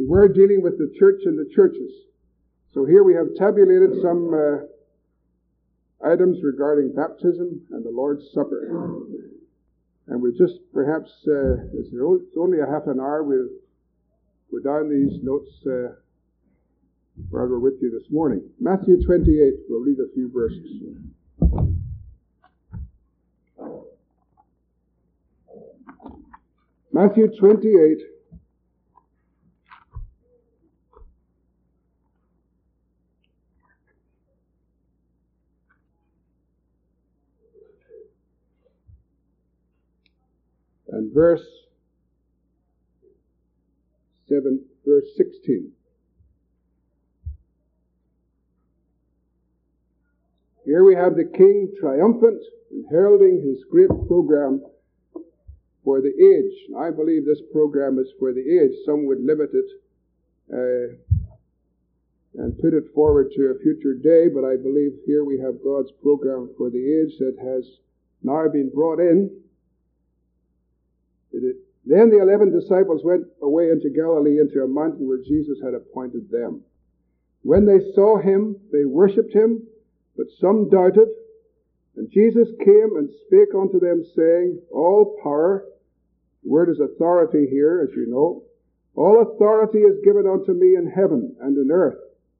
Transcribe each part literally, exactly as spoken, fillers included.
We were dealing with the church and the churches. So here we have tabulated some uh, items regarding baptism and the Lord's Supper. And we just perhaps, uh, it's only a half an hour, we'll go down these notes uh, while we're with you this morning. Matthew twenty-eight, we'll read a few verses. Matthew twenty-eight. And verse seven, verse sixteen. Here we have the King triumphant and heralding his great program for the age. I believe this program is for the age. Some would limit it uh, and put it forward to a future day, but I believe here we have God's program for the age that has now been brought in. It, then the eleven disciples went away into Galilee, into a mountain where Jesus had appointed them. When they saw him, they worshipped him, but some doubted. And Jesus came and spake unto them, saying, all power, the word is authority here, as you know, all authority is given unto me in heaven and in earth.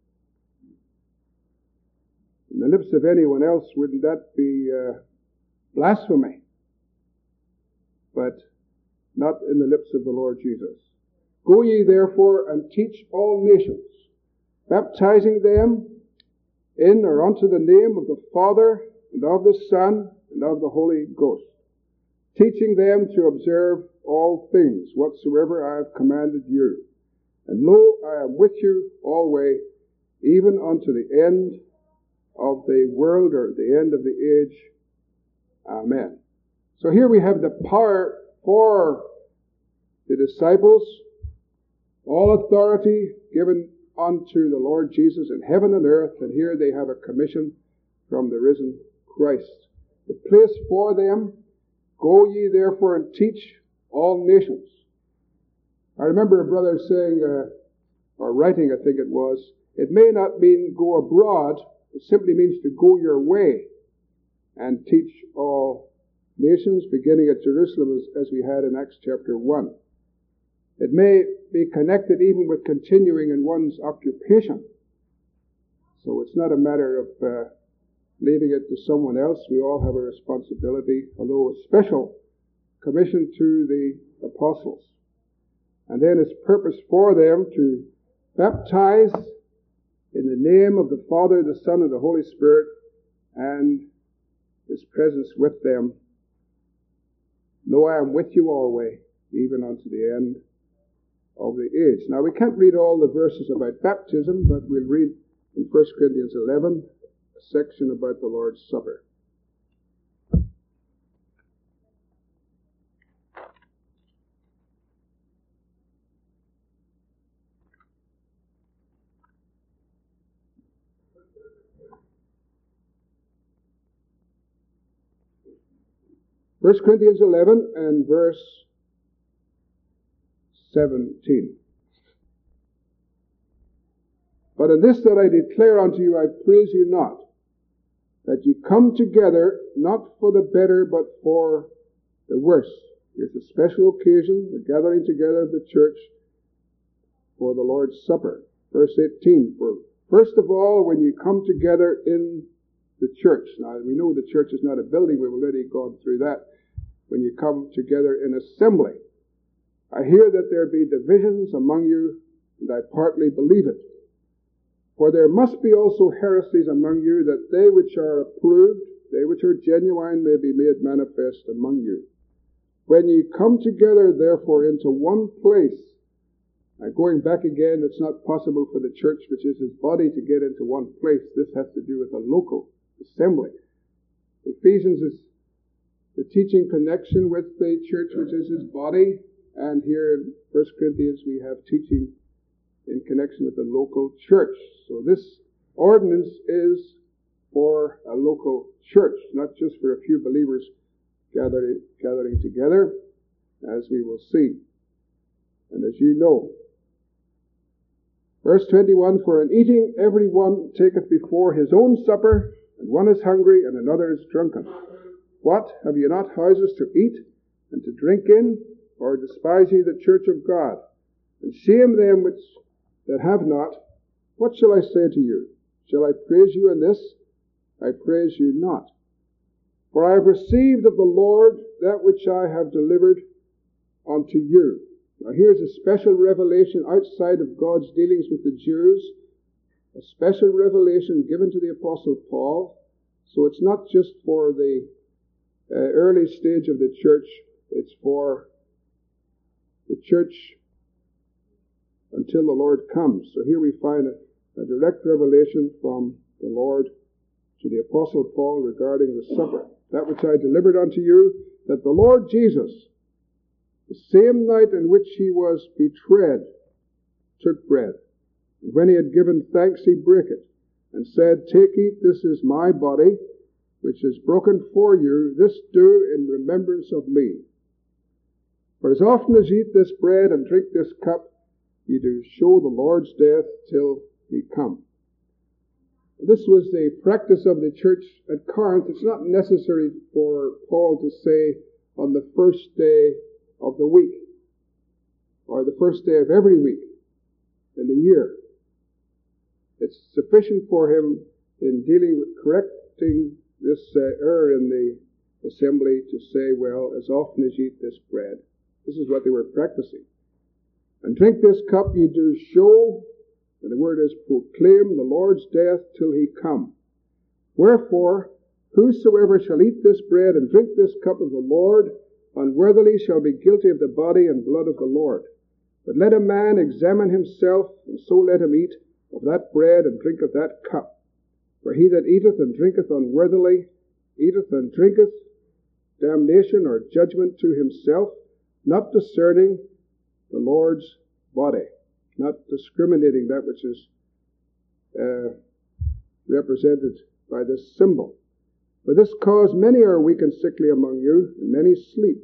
In the lips of anyone else, wouldn't that be uh, blasphemy? But not in the lips of the Lord Jesus. Go ye therefore and teach all nations, baptizing them in or unto the name of the Father and of the Son and of the Holy Ghost, teaching them to observe all things whatsoever I have commanded you. And lo, I am with you always, even unto the end of the world, or the end of the age. Amen. So here we have the power for the disciples, all authority given unto the Lord Jesus in heaven and earth, and here they have a commission from the risen Christ. The place for them, go ye therefore and teach all nations. I remember a brother saying, uh, or writing I think it was, it may not mean go abroad, it simply means to go your way and teach all nations, beginning at Jerusalem as, as we had in Acts chapter one. It may be connected even with continuing in one's occupation. So it's not a matter of uh, leaving it to someone else. We all have a responsibility, although a special commission to the apostles. And then it's purpose for them to baptize in the name of the Father, the Son, and the Holy Spirit, and His presence with them. Lo, I am with you always, even unto the end of the age. Now, we can't read all the verses about baptism, but we'll read in First Corinthians eleven, a section about the Lord's Supper. First Corinthians eleven and verse seventeen. But in this that I declare unto you, I praise you not, that ye come together, not for the better, but for the worse. Here's a special occasion, the gathering together of the church for the Lord's Supper. Verse eighteen, for first of all, when you come together in the church. Now, we know the church is not a building, we've already gone through that. When you come together in assembly. I hear that there be divisions among you, and I partly believe it. For there must be also heresies among you, that they which are approved, they which are genuine, may be made manifest among you. When ye come together, therefore, into one place, now going back again, it's not possible for the church, which is His body, to get into one place. This has to do with a local assembly. Ephesians is the teaching connection with the church, which is His body. And here in First Corinthians, we have teaching in connection with the local church. So this ordinance is for a local church, not just for a few believers gathering, gathering together, as we will see. And as you know, Verse twenty-one, for in eating every one taketh before his own supper, and one is hungry, and another is drunken. What? Have ye not houses to eat, and to drink in? Or despise ye the church of God? And shame them which that have not. What shall I say to you? Shall I praise you in this? I praise you not. For I have received of the Lord that which I have delivered unto you. Now here's a special revelation outside of God's dealings with the Jews. A special revelation given to the Apostle Paul. So it's not just for the uh, early stage of the church. It's for the church until the Lord comes. So here we find a, a direct revelation from the Lord to the Apostle Paul regarding the supper. That which I delivered unto you, that the Lord Jesus, the same night in which he was betrayed, took bread. And when he had given thanks, he brake it, and said, Take, eat, this is my body, which is broken for you. This do in remembrance of me. For as often as ye eat this bread and drink this cup, ye do show the Lord's death till he come. This was the practice of the church at Corinth. It's not necessary for Paul to say on the first day of the week, or the first day of every week in the year. It's sufficient for him in dealing with correcting this uh, error in the assembly to say, well, as often as you eat this bread. This is what they were practicing. And drink this cup, ye do show, and the word is proclaim, the Lord's death till he come. Wherefore, whosoever shall eat this bread and drink this cup of the Lord unworthily shall be guilty of the body and blood of the Lord. But let a man examine himself, and so let him eat of that bread and drink of that cup. For he that eateth and drinketh unworthily eateth and drinketh damnation or judgment to himself, not discerning the Lord's body, not discriminating that which is uh, represented by this symbol. For this cause many are weak and sickly among you, and many sleep.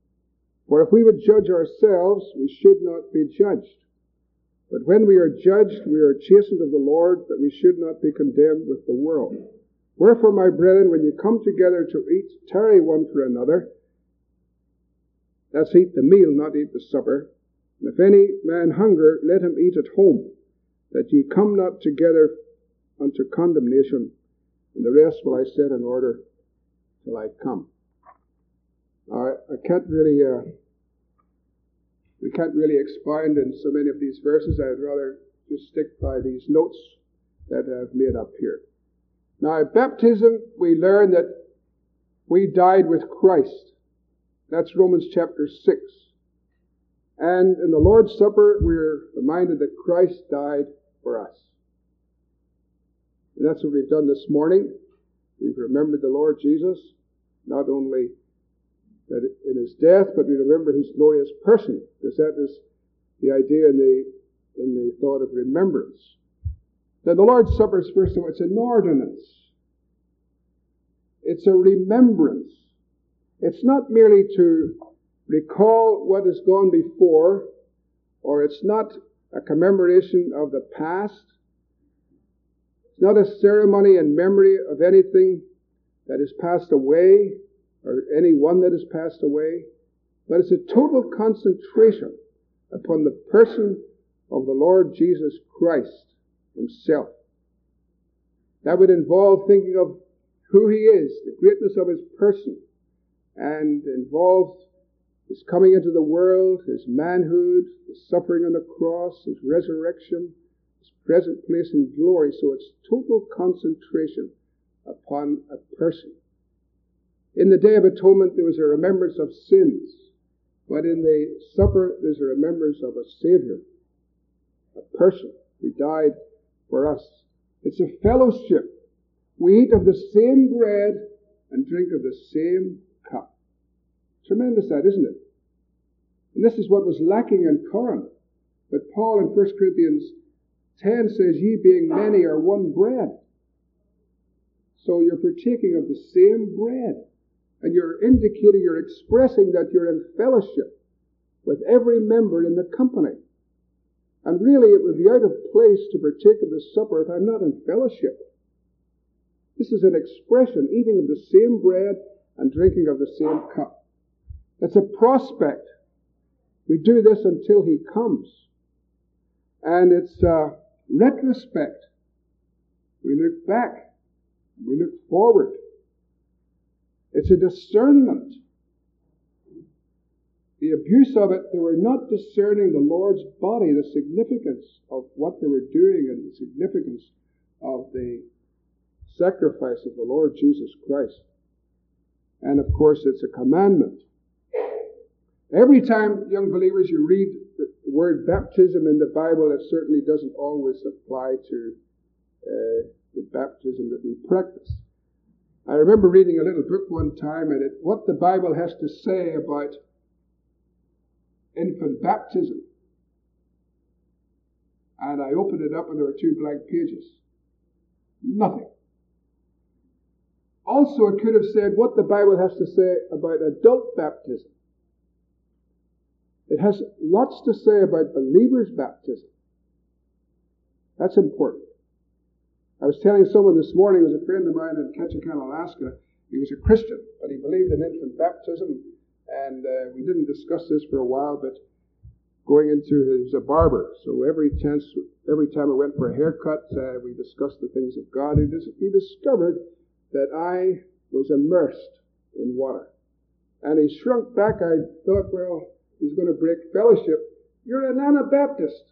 For if we would judge ourselves, we should not be judged. But when we are judged, we are chastened of the Lord, that we should not be condemned with the world. Wherefore, my brethren, when you come together to eat, tarry one for another. That's eat the meal, not eat the supper. And if any man hunger, let him eat at home, that ye come not together unto condemnation. And the rest will I set in order till I come. I, I can't really, uh, we can't really expound in so many of these verses. I'd rather just stick by these notes that I've made up here. Now, at baptism, we learn that we died with Christ. That's Romans chapter six. And in the Lord's Supper, we're reminded that Christ died for us. And that's what we've done this morning. We've remembered the Lord Jesus, not only that in his death, but we remember his glorious person, because that is the idea in the, in the thought of remembrance. Then the Lord's Supper is, first of all, it's an ordinance. It's a remembrance. It's not merely to recall what has gone before, or it's not a commemoration of the past. It's not a ceremony in memory of anything that has passed away, or any one that has passed away, but it's a total concentration upon the person of the Lord Jesus Christ himself. That would involve thinking of who he is, the greatness of his person, and involves his coming into the world, his manhood, his suffering on the cross, his resurrection, his present place in glory. So it's total concentration upon a person. In the Day of Atonement, there was a remembrance of sins, but in the supper, there's a remembrance of a Savior, a person who died for us. It's a fellowship. We eat of the same bread and drink of the same cup. Tremendous that, isn't it? And this is what was lacking in Corinth. But Paul in First Corinthians ten says, ye being many are one bread. So you're partaking of the same bread. And you're indicating, you're expressing that you're in fellowship with every member in the company. And really it would be out of place to partake of the supper if I'm not in fellowship. This is an expression, eating of the same bread and drinking of the same cup. It's a prospect. We do this until he comes. And it's a retrospect. We look back. We look forward. It's a discernment. The abuse of it, they were not discerning the Lord's body, the significance of what they were doing and the significance of the sacrifice of the Lord Jesus Christ. And of course, it's a commandment. Every time, young believers, you read the word baptism in the Bible, it certainly doesn't always apply to uh, the baptism that we practice. I remember reading a little book one time, and it, what the Bible has to say about infant baptism. And I opened it up and there were two blank pages. Nothing. Also, it could have said what the Bible has to say about adult baptism. It has lots to say about believers' baptism. That's important. I was telling someone this morning, who was a friend of mine in Ketchikan, Alaska. He was a Christian, but he believed in infant baptism. And uh, we didn't discuss this for a while, but going into, he was a barber. So every chance, every time I went for a haircut, uh, we discussed the things of God. He, dis- he discovered that I was immersed in water. And he shrunk back. I thought, well, he's going to break fellowship. You're an Anabaptist.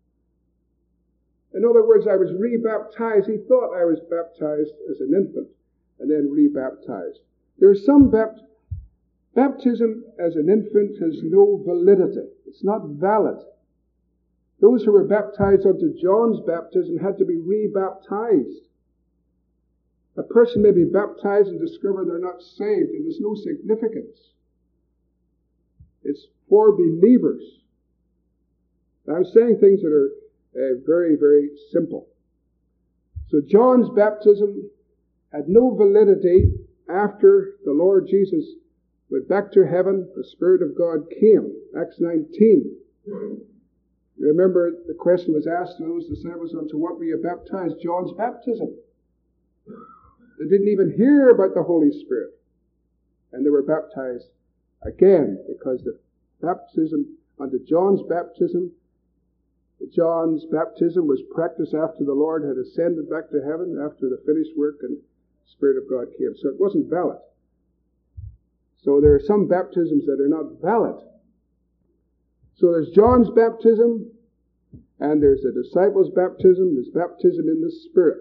In other words, I was rebaptized. He thought I was baptized as an infant and then rebaptized. There's some baptism. Baptism as an infant has no validity. It's not valid. Those who were baptized unto John's baptism had to be rebaptized. A person may be baptized and discover they're not saved, and there's no significance. It's for believers. I'm saying things that are uh, very, very simple. So John's baptism had no validity after the Lord Jesus went back to heaven. The Spirit of God came. Acts nineteen. Remember, the question was asked to those disciples, unto what were you baptized? John's baptism. They didn't even hear about the Holy Spirit. And they were baptized again, because the baptism, unto John's baptism, John's baptism was practiced after the Lord had ascended back to heaven, after the finished work, and the Spirit of God came. So it wasn't valid. So there are some baptisms that are not valid. So there's John's baptism, and there's the disciples' baptism, there's baptism in the Spirit.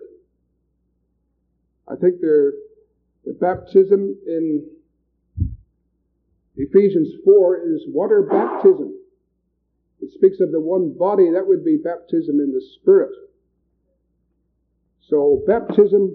I think there, the baptism in Ephesians four is water baptism. It speaks of the one body. That would be baptism in the Spirit. So baptism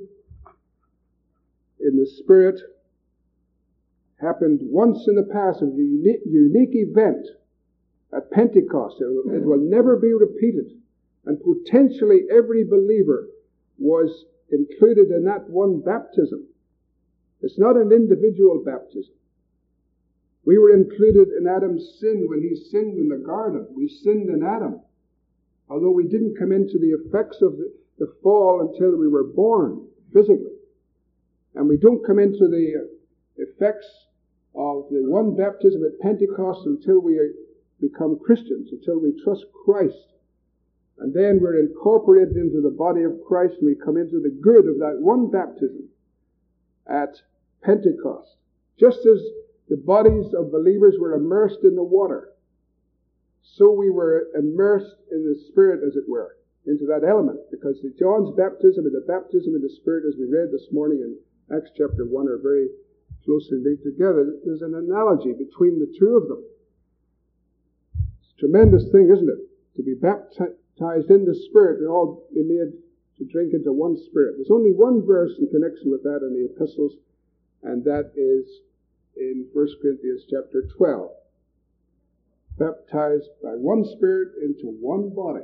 in the Spirit happened once in the past, a unique, unique event at Pentecost. It will, it will never be repeated. And potentially every believer was included in that one baptism. It's not an individual baptism. We were included in Adam's sin when he sinned in the garden. We sinned in Adam. Although we didn't come into the effects of the, the fall until we were born physically. And we don't come into the effects of the one baptism at Pentecost until we become Christians, until we trust Christ. And then we're incorporated into the body of Christ, and we come into the good of that one baptism at Pentecost. Just as the bodies of believers were immersed in the water, so we were immersed in the Spirit, as it were, into that element. Because the John's baptism and the baptism in the Spirit, as we read this morning in Acts chapter one, are very closely linked together. There's an analogy between the two of them. It's a tremendous thing, isn't it? To be baptized in the Spirit and all be made to drink into one Spirit. There's only one verse in connection with that in the epistles, and that is in First Corinthians chapter twelve. Baptized by one Spirit into one body.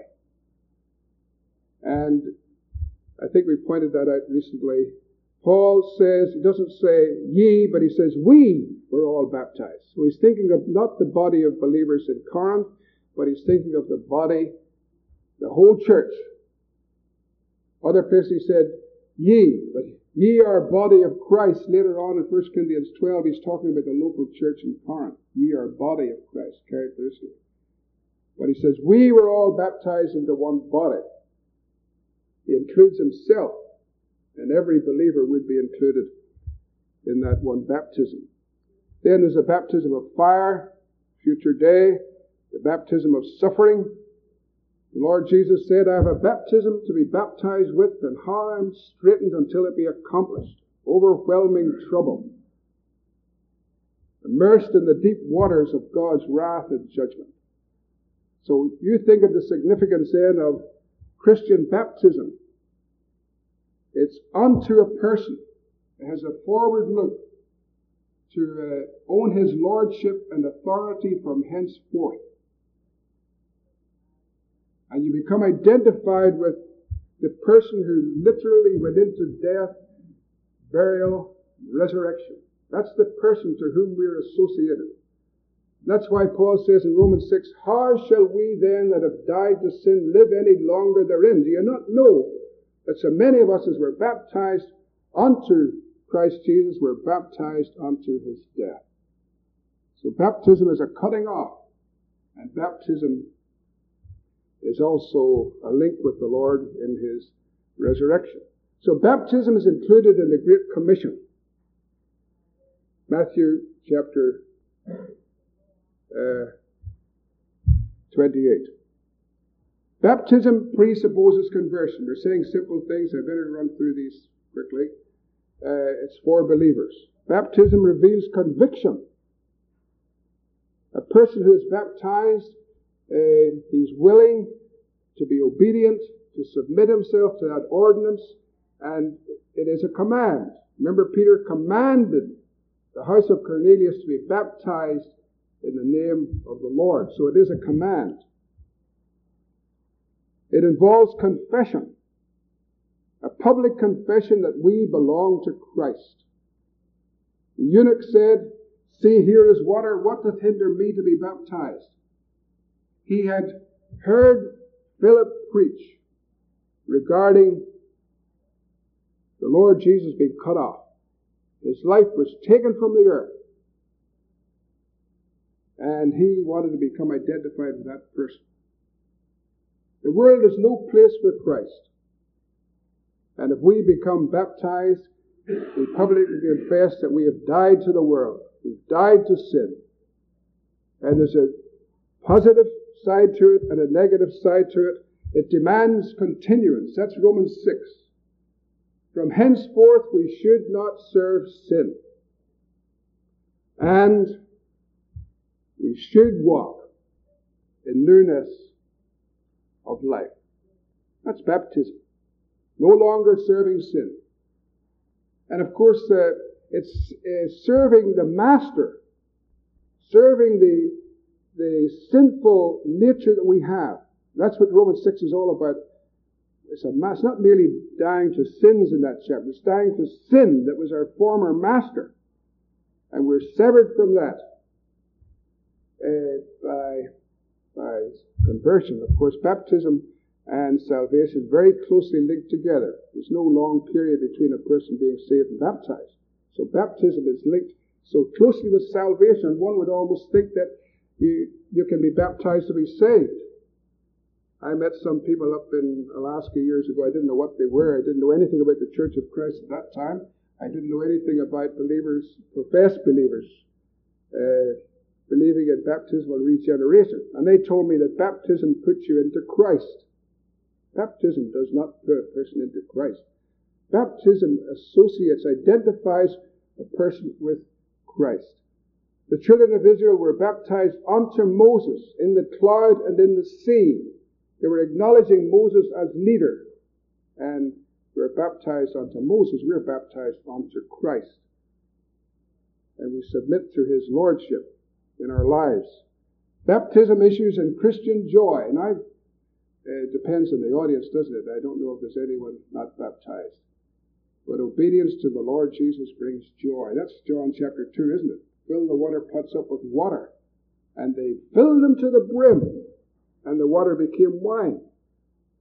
And I think we pointed that out recently. Paul says, he doesn't say ye, but he says we were all baptized. So he's thinking of not the body of believers in Corinth, but he's thinking of the body whole church. Other places he said, ye, but ye are body of Christ. Later on in First Corinthians twelve, he's talking about the local church in Corinth. Ye are body of Christ, characteristic. But he says, we were all baptized into one body. He includes himself, and every believer would be included in that one baptism. Then there's a baptism of fire, future day, the baptism of suffering. The Lord Jesus said, I have a baptism to be baptized with, and how I am straitened until it be accomplished. Overwhelming trouble. Immersed in the deep waters of God's wrath and judgment. So you think of the significance then of Christian baptism. It's unto a person. It has a forward look to uh, own his lordship and authority from henceforth. And you become identified with the person who literally went into death, burial, resurrection. That's the person to whom we're associated. That's why Paul says in Romans six, how shall we then that have died to sin live any longer therein? Do you not know that so many of us as were baptized unto Christ Jesus were baptized unto his death? So baptism is a cutting off, and baptism is also a link with the Lord in his resurrection. So baptism is included in the Great Commission. Matthew chapter uh, twenty-eight. Baptism presupposes conversion. We're saying simple things. I better run through these quickly. Uh, it's for believers. Baptism reveals conviction. A person who is baptized, uh, he's willing to be obedient, to submit himself to that ordinance, and it is a command. Remember, Peter commanded the house of Cornelius to be baptized in the name of the Lord. So it is a command. It involves confession. A public confession that we belong to Christ. The eunuch said, see, here is water. What doth hinder me to be baptized? He had heard Philip preach regarding the Lord Jesus being cut off. His life was taken from the earth. And he wanted to become identified with that person. The world is no place for Christ. And if we become baptized, we publicly confess that we have died to the world. We've died to sin. And there's a positive side to it and a negative side to it. It demands continuance. That's Romans six. From henceforth we should not serve sin. And we should walk in newness of life. That's baptism. No longer serving sin. And of course, uh, it's uh, serving the master. Serving the, the sinful nature that we have. That's what Romans six is all about. It's, a, it's not merely dying to sins in that chapter. It's dying to sin that was our former master. And we're severed from that uh, by, by conversion. Of course, baptism and salvation very closely linked together. There's no long period between a person being saved and baptized. So baptism is linked so closely with salvation, one would almost think that you, you can be baptized to be saved. I met some people up in Alaska years ago. I didn't know what they were. I didn't know anything about the Church of Christ at that time. I didn't know anything about believers, professed believers, uh, believing in baptismal regeneration. And they told me that baptism puts you into Christ. Baptism does not put a person into Christ. Baptism associates, identifies a person with Christ. The children of Israel were baptized unto Moses in the cloud and in the sea. They were acknowledging Moses as leader. And we're baptized unto Moses. We're baptized unto Christ. And we submit to his lordship in our lives. Baptism issues in Christian joy. And I, it depends on the audience, doesn't it? I don't know if there's anyone not baptized. But obedience to the Lord Jesus brings joy. That's John chapter two, isn't it? Fill the water pots up with water. And they filled them to the brim. And the water became wine.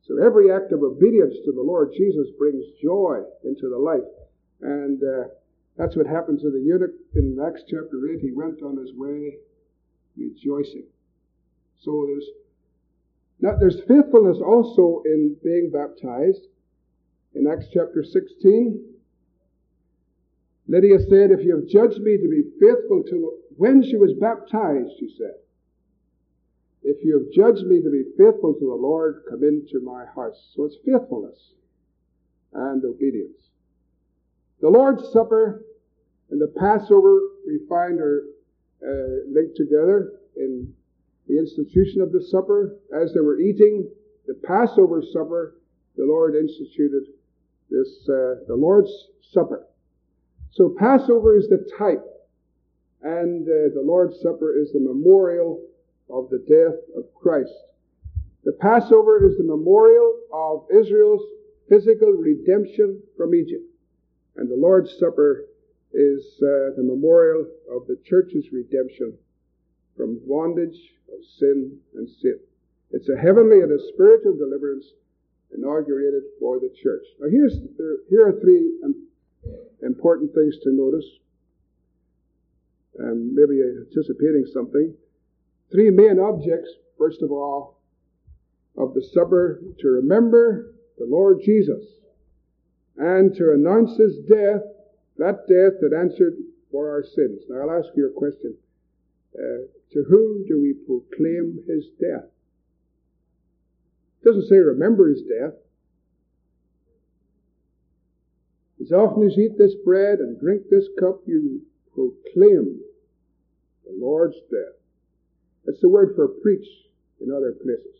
So every act of obedience to the Lord Jesus brings joy into the life. And uh, that's what happened to the eunuch in Acts chapter eight. He went on his way rejoicing. So there's now there's faithfulness also in being baptized. In Acts chapter sixteen, Lydia said, if you have judged me to be faithful to, when she was baptized, she said, if you have judged me to be faithful to the Lord, come into my house. So it's faithfulness and obedience. The Lord's Supper and the Passover, we find, are uh, linked together in the institution of the supper. As they were eating the Passover supper, the Lord instituted this, uh, the Lord's Supper. So Passover is the type, and uh, the Lord's Supper is the memorial of the death of Christ. The Passover is the memorial of Israel's physical redemption from Egypt. And the Lord's Supper is uh, the memorial of the church's redemption from bondage of sin and sin. It's a heavenly and a spiritual deliverance inaugurated for the church. Now here's there, here are three um, important things to notice. Um, maybe anticipating something. Three main objects, first of all, of the supper: to remember the Lord Jesus and to announce His death, that death that answered for our sins. Now I'll ask you a question. Uh, to whom do we proclaim His death? It doesn't say remember His death. As often as you eat this bread and drink this cup, you proclaim the Lord's death. That's the word for preach in other places.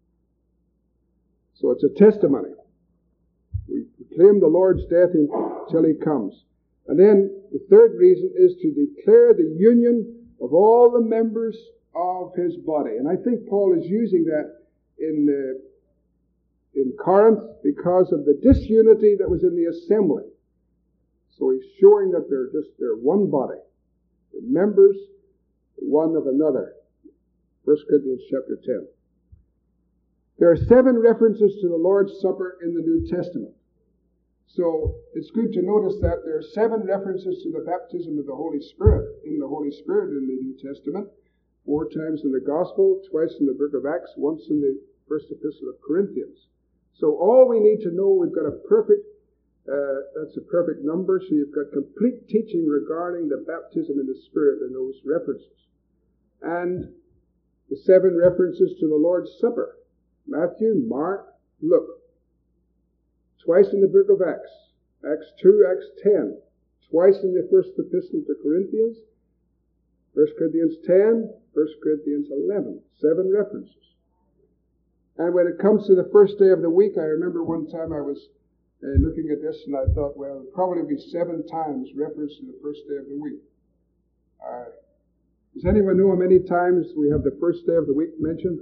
So it's a testimony. We proclaim the Lord's death until He comes. And then the third reason is to declare the union of all the members of His body. And I think Paul is using that in uh, in Corinth because of the disunity that was in the assembly. So he's showing that they're just they're one body. They're members one of another. First Corinthians chapter ten. There are seven references to the Lord's Supper in the New Testament. So it's good to notice that there are seven references to the baptism of the Holy Spirit in the Holy Spirit in the New Testament. Four times in the Gospel, twice in the book of Acts, once in the first epistle of Corinthians. So all we need to know, we've got a perfect, uh, that's a perfect number, so you've got complete teaching regarding the baptism in the Spirit in those references. And the seven references to the Lord's Supper: Matthew, Mark, Luke. Twice in the book of Acts, Acts two, Acts ten. Twice in the first epistle to Corinthians, First Corinthians ten, First Corinthians eleven. Seven references. And when it comes to the first day of the week, I remember one time I was uh, looking at this and I thought, well, it'll probably be seven times reference to the first day of the week. Uh, does anyone know how many times we have the first day of the week mentioned?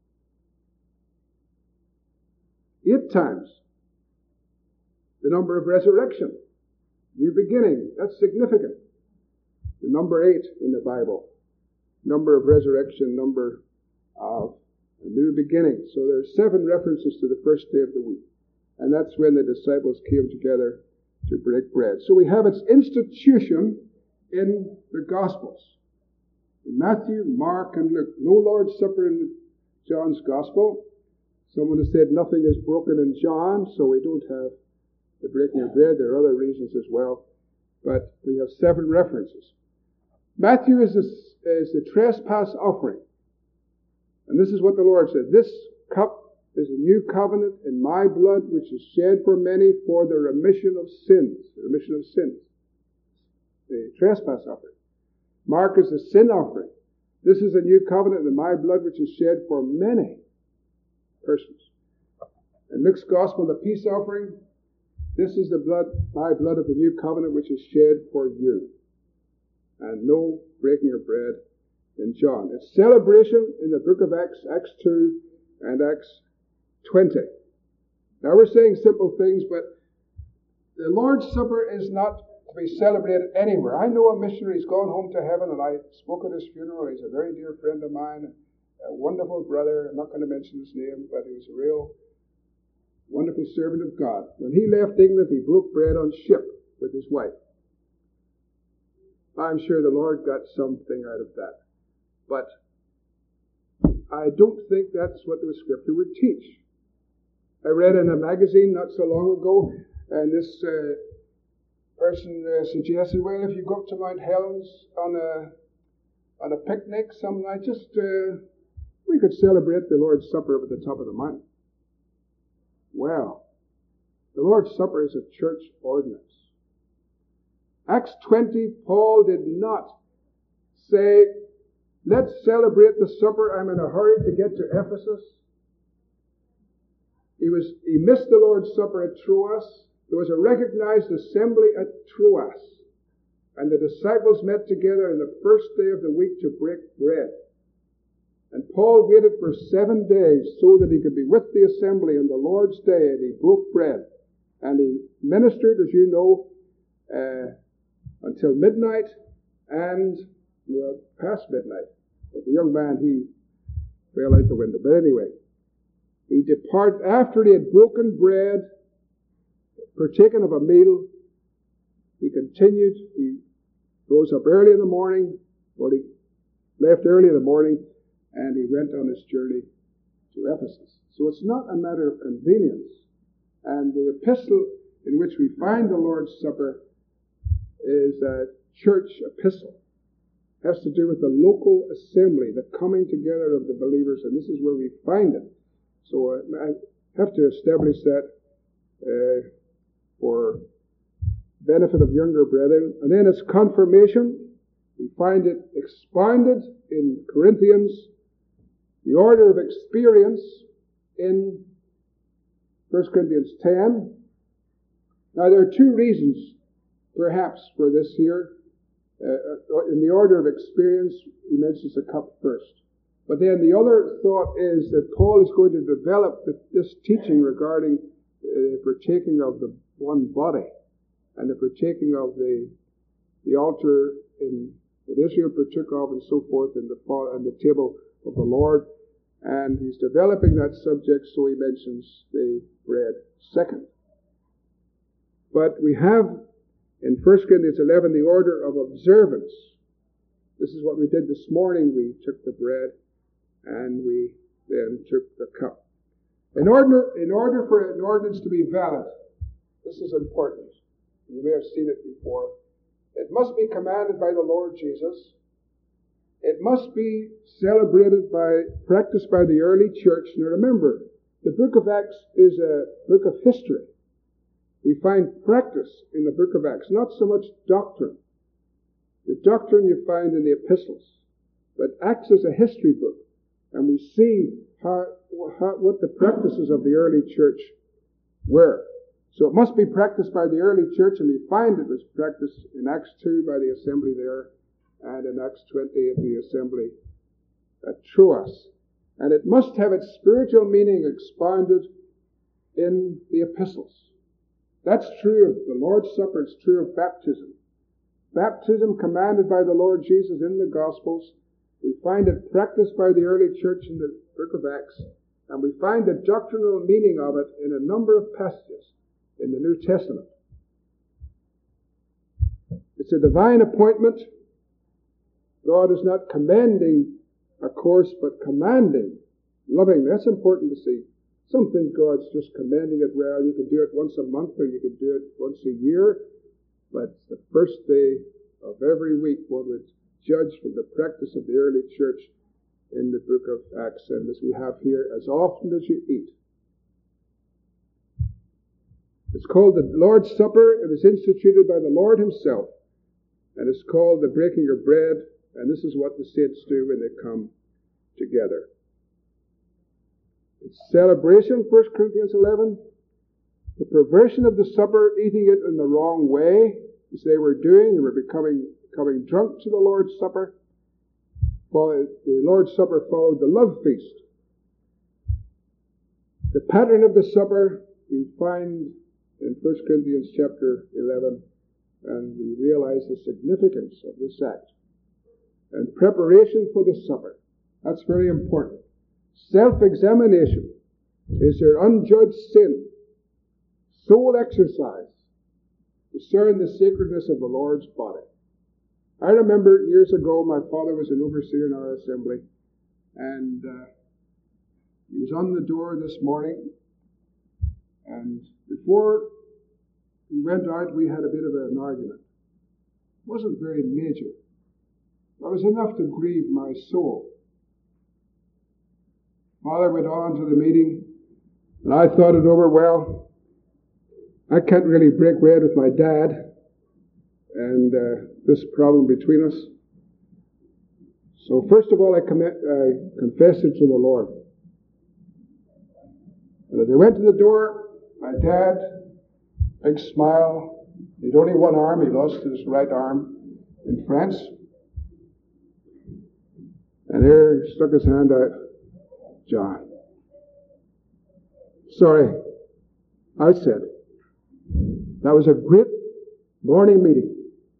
Eight times. The number of resurrection, new beginning, that's significant. The number eight in the Bible, number of resurrection, number of a new beginning. So there are seven references to the first day of the week. And that's when the disciples came together to break bread. So we have its institution in the Gospels. In Matthew, Mark, and Luke. No Lord's Supper in John's Gospel. Someone has said nothing is broken in John, so we don't have the breaking of bread. There are other reasons as well. But we have seven references. Matthew is, a, is the trespass offering. And this is what the Lord said. This cup is a new covenant in my blood, which is shed for many for the remission of sins. The remission of sins. The trespass offering. Mark is the sin offering. This is a new covenant in my blood, which is shed for many persons. In Luke's Gospel, the peace offering. This is the blood, my blood of the new covenant, which is shed for you. And no breaking of bread in John. It's celebration in the book of Acts, Acts two and Acts twenty. Now we're saying simple things, but the Lord's Supper is not to be celebrated anywhere. I know a missionary who's gone home to heaven, and I spoke at his funeral. He's a very dear friend of mine, a wonderful brother. I'm not going to mention his name, but he was a real wonderful servant of God. When he left England, he broke bread on ship with his wife. I'm sure the Lord got something out of that. But I don't think that's what the Scripture would teach. I read in a magazine not so long ago, and this uh, person uh, suggested, well, if you go up to Mount Helens on a on a picnic some night, just uh, we could celebrate the Lord's Supper up at the top of the mountain. Well, the Lord's Supper is a church ordinance. Acts twenty, Paul did not say, let's celebrate the supper. I'm in a hurry to get to Ephesus. He was he missed the Lord's Supper at Troas. There was a recognized assembly at Troas. And the disciples met together on the first day of the week to break bread. And Paul waited for seven days so that he could be with the assembly on the Lord's day, and he broke bread. And he ministered, as you know, uh, until midnight, and, well, past midnight. But the young man, he fell out the window. But anyway, he departed after he had broken bread, partaken of a meal. He continued. He rose up early in the morning. Well, he left early in the morning, and he went on his journey to Ephesus. So it's not a matter of convenience. And the epistle in which we find the Lord's Supper is a church epistle. It has to do with the local assembly, the coming together of the believers, and this is where we find it. So uh, I have to establish that uh, for benefit of younger brethren. And then its confirmation, we find it expounded in Corinthians, the order of experience in First Corinthians ten. Now there are two reasons, perhaps, for this here. Uh, in the order of experience, he mentions the cup first. But then the other thought is that Paul is going to develop the, this teaching regarding the uh, partaking of the one body and the partaking of the the altar in, that Israel partook of and so forth in the, and the table of the Lord. And he's developing that subject, so he mentions the bread second. But we have in First Corinthians eleven the order of observance. This is what we did this morning. We took the bread and we then took the cup. In order, in order for an ordinance to be valid, this is important. You may have seen it before. It must be commanded by the Lord Jesus. It must be celebrated by, practiced by the early church. Now remember, the book of Acts is a book of history. We find practice in the book of Acts, not so much doctrine. The doctrine you find in the epistles. But Acts is a history book. And we see how, how, what the practices of the early church were. So it must be practiced by the early church, and we find it was practiced in Acts two by the assembly there, and in Acts twenty at the assembly at Troas. And it must have its spiritual meaning expounded in the epistles. That's true of the Lord's Supper. It's true of baptism. Baptism commanded by the Lord Jesus in the Gospels. We find it practiced by the early church in the book of Acts. And we find the doctrinal meaning of it in a number of passages in the New Testament. It's a divine appointment. God is not commending a course, but commanding, loving. That's important to see. Some think God's just commending it. Well, you can do it once a month or you can do it once a year. But the first day of every week, one would judge from the practice of the early church in the book of Acts. And as we have here, as often as you eat. It's called the Lord's Supper. It was instituted by the Lord himself. And it's called the breaking of bread. And this is what the saints do when they come together. It's celebration, First Corinthians eleven. The perversion of the supper, eating it in the wrong way, as they were doing. They were becoming, becoming drunk to the Lord's Supper. The Lord's Supper followed the love feast. The pattern of the supper we find in First Corinthians chapter eleven, and we realize the significance of this act. And preparation for the supper. That's very important. Self-examination. Is there unjudged sin soul exercise, discern the sacredness of the Lord's body. I remember years ago, my father was an overseer in our assembly, and uh, he was on the door this morning, and before he went out, we had a bit of an argument. It wasn't very major. It was enough to grieve my soul. Father went on to the meeting, and I thought it over. Well, I can't really break bread with my dad, and uh, this problem between us. So first of all, I, commit, I confessed it to the Lord. And as I went to the door, my dad, big smile. He'd only one arm. He lost his right arm in France. And there he stuck his hand out. John. Sorry, I said. That was a great morning meeting.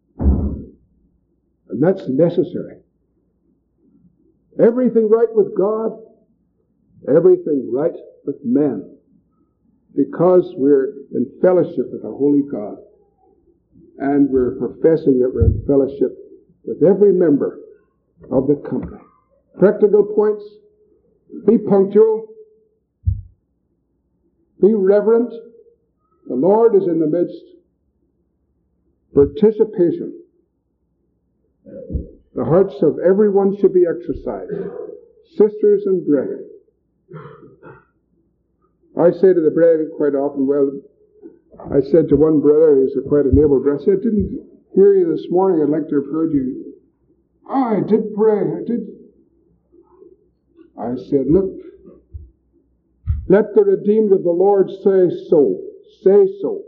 And that's necessary. Everything right with God, everything right with men. Because we're in fellowship with a holy God. And we're professing that we're in fellowship with every member of the company. Practical points. Be punctual. Be reverent. The Lord is in the midst. Participation. The hearts of everyone should be exercised. Sisters and brethren. I say to the brethren quite often, well, I said to one brother, he's a quite a able brother, I said, I didn't hear you this morning, I'd like to have heard you. Oh, I did pray, I did. I said, look, let the redeemed of the Lord say so. Say so.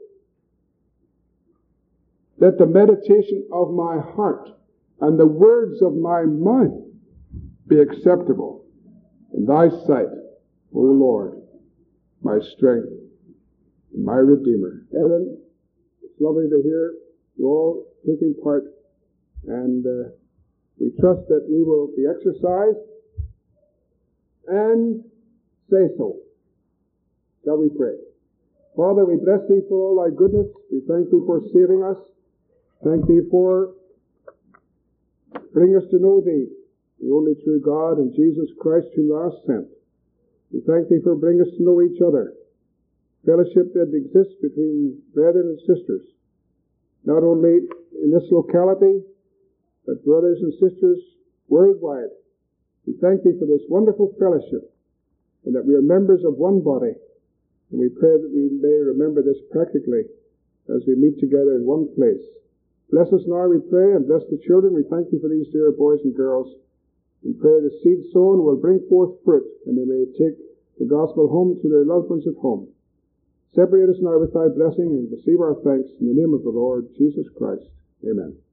Let the meditation of my heart and the words of my mouth be acceptable in thy sight, O Lord, my strength and my Redeemer. Ellen, it's lovely to hear you all taking part, and uh, we trust that we will be exercised and say so. Shall we pray? Father, we bless thee for all thy goodness. We thank thee for saving us. Thank thee for bringing us to know thee, the only true God, and Jesus Christ whom thou hast sent. We thank thee for bringing us to know each other. Fellowship that exists between brethren and sisters, not only in this locality, but brothers and sisters worldwide. We thank thee for this wonderful fellowship, and that we are members of one body. And we pray that we may remember this practically as we meet together in one place. Bless us now, we pray, and bless the children. We thank you for these dear boys and girls. We pray the seed sown will bring forth fruit, and they may take the gospel home to their loved ones at home. Separate us now with thy blessing, and receive our thanks in the name of the Lord Jesus Christ. Amen.